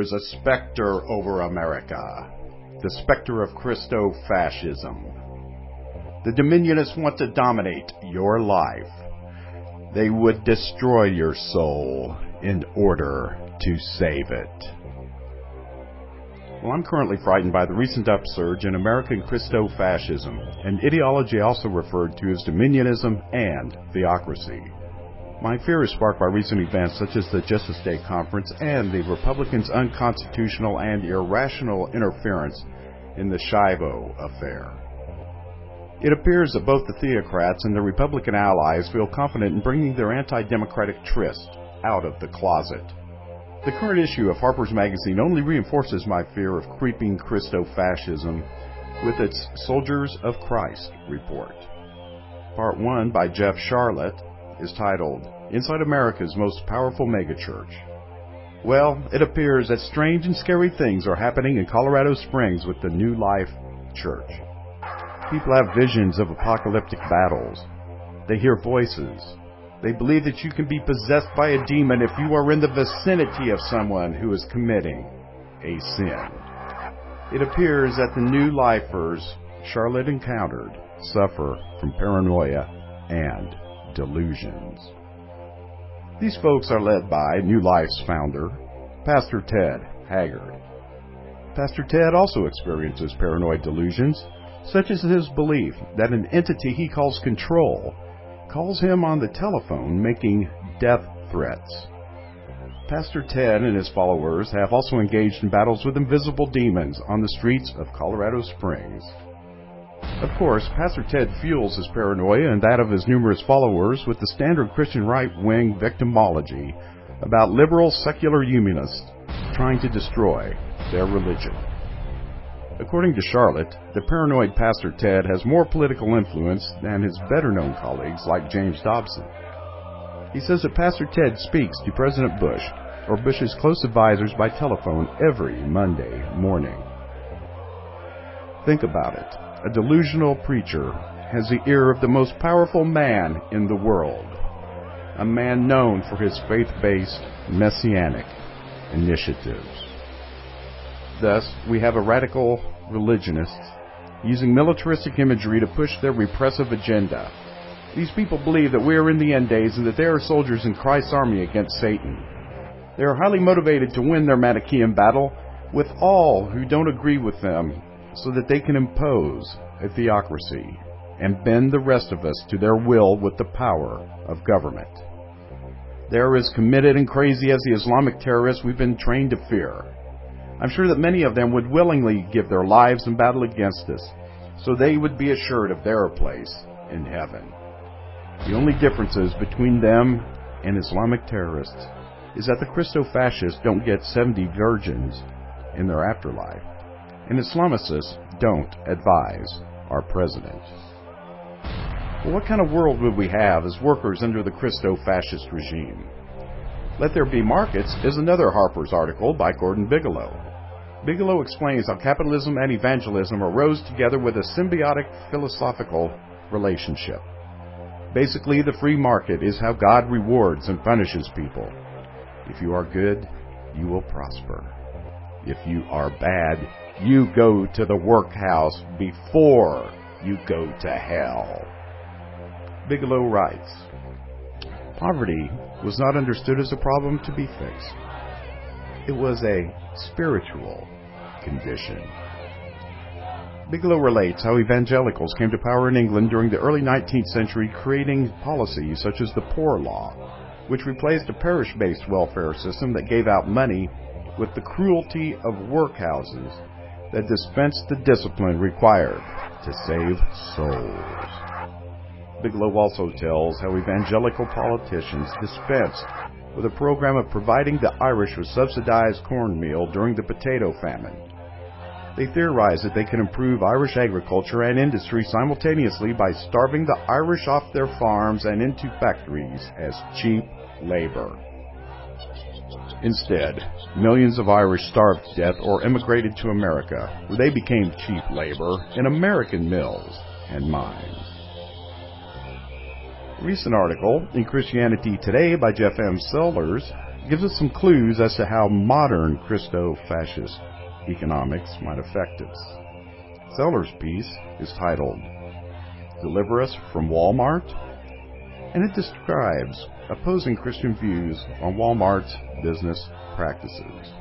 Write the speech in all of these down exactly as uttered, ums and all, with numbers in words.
is a specter over America, the specter of Christo-fascism. The Dominionists want to dominate your life. They would destroy your soul in order to save it. Well, I'm currently frightened by the recent upsurge in American Christo-fascism, an ideology also referred to as Dominionism and theocracy. My fear is sparked by recent events such as the Justice Day Conference and the Republicans' unconstitutional and irrational interference in the Schiavo affair. It appears that both the theocrats and their Republican allies feel confident in bringing their anti-democratic tryst out of the closet. The current issue of Harper's Magazine only reinforces my fear of creeping Christo-fascism with its Soldiers of Christ report. Part one by Jeff Sharlet is titled, Inside America's Most Powerful Megachurch. Well, it appears that strange and scary things are happening in Colorado Springs with the New Life Church. People have visions of apocalyptic battles. They hear voices. They believe that you can be possessed by a demon if you are in the vicinity of someone who is committing a sin. It appears that the New Lifers Charlotte encountered suffer from paranoia and delusions. These folks are led by New Life's founder, Pastor Ted Haggard. Pastor Ted also experiences paranoid delusions, such as his belief that an entity he calls control calls him on the telephone making death threats. Pastor Ted and his followers have also engaged in battles with invisible demons on the streets of Colorado Springs. Of course, Pastor Ted fuels his paranoia and that of his numerous followers with the standard Christian right-wing victimology about liberal secular humanists trying to destroy their religion. According to Charlotte, the paranoid Pastor Ted has more political influence than his better-known colleagues like James Dobson. He says that Pastor Ted speaks to President Bush or Bush's close advisors by telephone every Monday morning. Think about it. A delusional preacher has the ear of the most powerful man in the world, a man known for his faith-based messianic initiatives. Thus, we have a radical religionist using militaristic imagery to push their repressive agenda. These people believe that we are in the end days and that they are soldiers in Christ's army against Satan. They are highly motivated to win their Manichaean battle with all who don't agree with them so that they can impose a theocracy and bend the rest of us to their will with the power of government. They are as committed and crazy as the Islamic terrorists we've been trained to fear. I'm sure that many of them would willingly give their lives in battle against us, so they would be assured of their place in heaven. The only differences between them and Islamic terrorists is that the Christo-fascists don't get seventy virgins in their afterlife, and Islamicists don't advise our president. Well, what kind of world would we have as workers under the Christo-fascist regime? Let There Be Markets is another Harper's article by Gordon Bigelow. Bigelow explains how capitalism and evangelism arose together with a symbiotic philosophical relationship. Basically, the free market is how God rewards and punishes people. If you are good, you will prosper. If you are bad, you go to the workhouse before you go to hell. Bigelow writes, poverty was not understood as a problem to be fixed. It was a spiritual condition. Bigelow relates how evangelicals came to power in England during the early nineteenth century, creating policies such as the Poor Law, which replaced a parish-based welfare system that gave out money with the cruelty of workhouses that dispensed the discipline required to save souls. Bigelow also tells how evangelical politicians dispensed with a program of providing the Irish with subsidized cornmeal during the potato famine. They theorized that they could improve Irish agriculture and industry simultaneously by starving the Irish off their farms and into factories as cheap labor. Instead, millions of Irish starved to death or immigrated to America, where they became cheap labor in American mills and mines. A recent article in Christianity Today by Jeff M. Sellers gives us some clues as to how modern Christo-fascist economics might affect us. Sellers' piece is titled Deliver Us from Walmart, and it describes opposing Christian views on Walmart's business practices.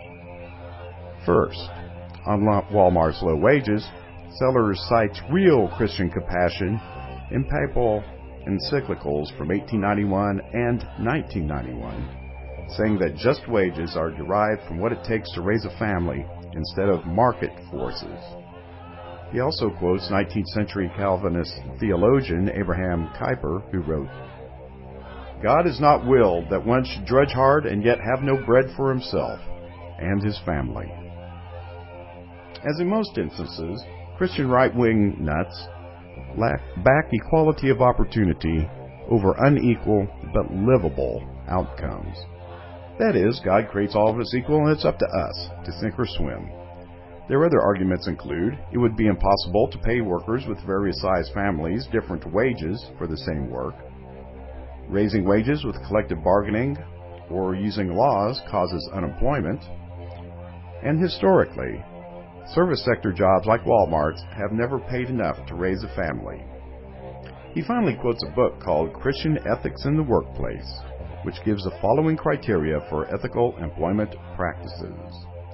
First, on Walmart's low wages, Sellers cites real Christian compassion in papal encyclicals from eighteen ninety-one and nineteen ninety-one, saying that just wages are derived from what it takes to raise a family instead of market forces. He also quotes nineteenth century Calvinist theologian Abraham Kuyper, who wrote, God has not willed that one should drudge hard and yet have no bread for himself and his family. As in most instances, Christian right-wing nuts back equality of opportunity over unequal but livable outcomes. That is, God creates all of us equal and it's up to us to sink or swim. Their other arguments include it would be impossible to pay workers with various size families different wages for the same work. Raising wages with collective bargaining or using laws causes unemployment. And historically, service sector jobs like Walmart's have never paid enough to raise a family. He finally quotes a book called Christian Ethics in the Workplace, which gives the following criteria for ethical employment practices.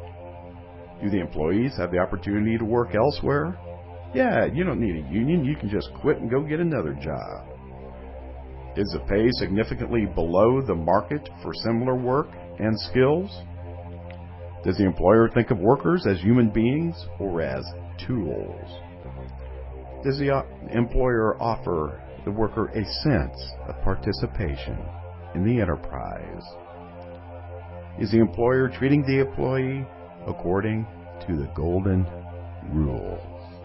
Do the employees have the opportunity to work elsewhere? Yeah, you don't need a union. You can just quit and go get another job. Is the pay significantly below the market for similar work and skills? Does the employer think of workers as human beings or as tools? Does the employer offer the worker a sense of participation in the enterprise? Is the employer treating the employee according to the golden rules?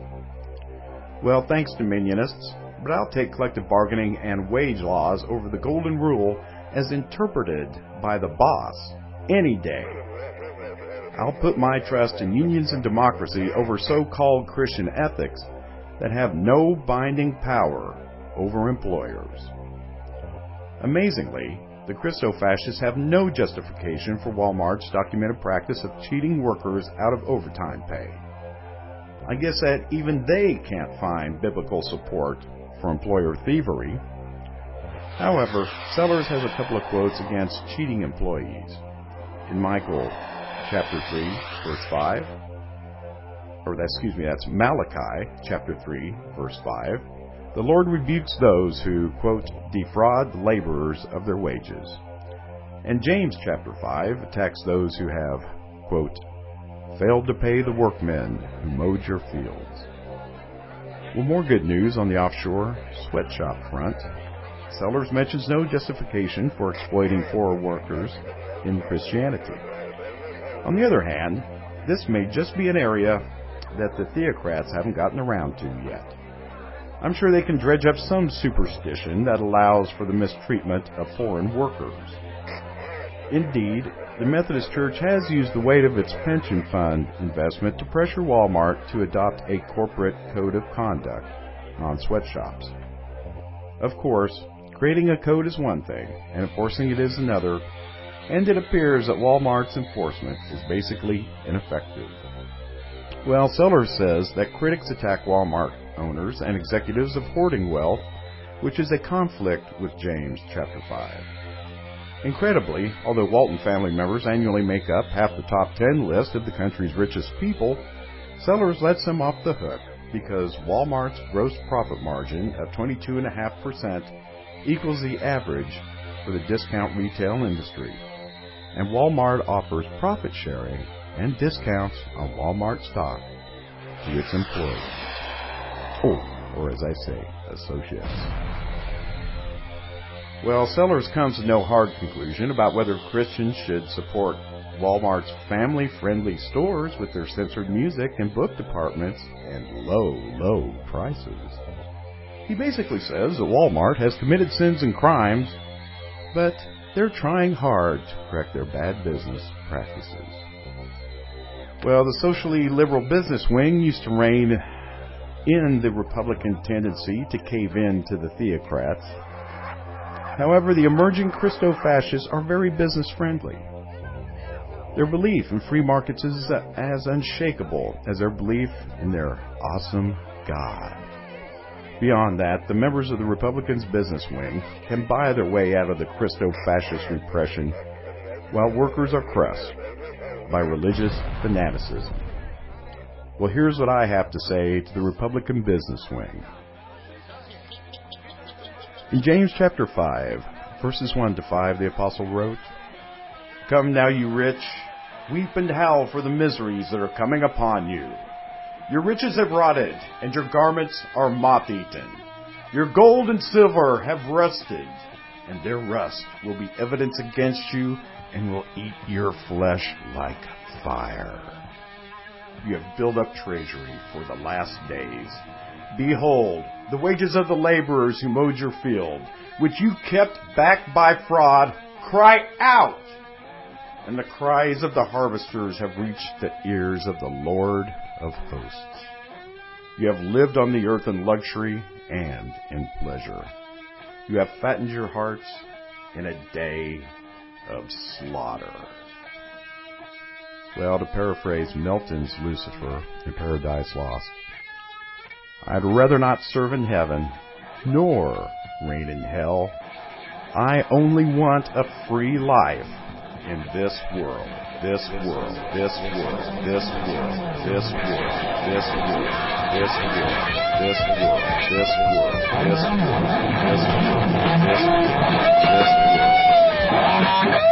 Well, thanks, Dominionists, but I'll take collective bargaining and wage laws over the golden rule as interpreted by the boss any day. I'll put my trust in unions and democracy over so-called Christian ethics that have no binding power over employers. Amazingly, the Christo-fascists have no justification for Walmart's documented practice of cheating workers out of overtime pay. I guess that even they can't find biblical support for employer thievery. However, Sellers has a couple of quotes against cheating employees. In Michael chapter three, verse five, or that, excuse me, that's Malachi chapter three, verse five, the Lord rebukes those who, quote, defraud laborers of their wages. And James chapter five attacks those who have, quote, failed to pay the workmen who mowed your fields. Well, more good news on the offshore sweatshop front. Sellers mentions no justification for exploiting foreign workers in Christianity. On the other hand, this may just be an area that the theocrats haven't gotten around to yet. I'm sure they can dredge up some superstition that allows for the mistreatment of foreign workers. Indeed, the Methodist Church has used the weight of its pension fund investment to pressure Walmart to adopt a corporate code of conduct on sweatshops. Of course, creating a code is one thing, and enforcing it is another, and it appears that Walmart's enforcement is basically ineffective. Well, Sellers says that critics attack Walmart owners and executives of hoarding wealth, which is a conflict with James chapter five. Incredibly, although Walton family members annually make up half the top ten list of the country's richest people, Sellers lets them off the hook because Walmart's gross profit margin of twenty-two point five percent equals the average for the discount retail industry, and Walmart offers profit sharing and discounts on Walmart stock to its employees. Oh, or as I say, associates. Well, Sellers comes to no hard conclusion about whether Christians should support Walmart's family-friendly stores with their censored music and book departments and low, low prices. He basically says that Walmart has committed sins and crimes, but they're trying hard to correct their bad business practices. Well, the socially liberal business wing used to rein in the Republican tendency to cave in to the theocrats. However, the emerging Christo-fascists are very business-friendly. Their belief in free markets is as unshakable as their belief in their awesome God. Beyond that, the members of the Republicans' business wing can buy their way out of the Christo-fascist repression, while workers are crushed by religious fanaticism. Well, here's what I have to say to the Republican business wing. In James chapter five, verses one to five, the apostle wrote, "Come now, you rich, weep and howl for the miseries that are coming upon you. Your riches have rotted, and your garments are moth-eaten. Your gold and silver have rusted, and their rust will be evidence against you, and will eat your flesh like fire. You have built up treasury for the last days. Behold, the wages of the laborers who mowed your field, which you kept back by fraud, cry out. And the cries of the harvesters have reached the ears of the Lord of hosts. You have lived on the earth in luxury and in pleasure. You have fattened your hearts in a day of slaughter." Well, to paraphrase Milton's Lucifer in Paradise Lost, "I'd rather not serve in heaven, nor reign in hell. I only want a free life in this world, this world, this world, this world, this world, this world, this world, this world, this world, this world, this world, this world, this world, this world."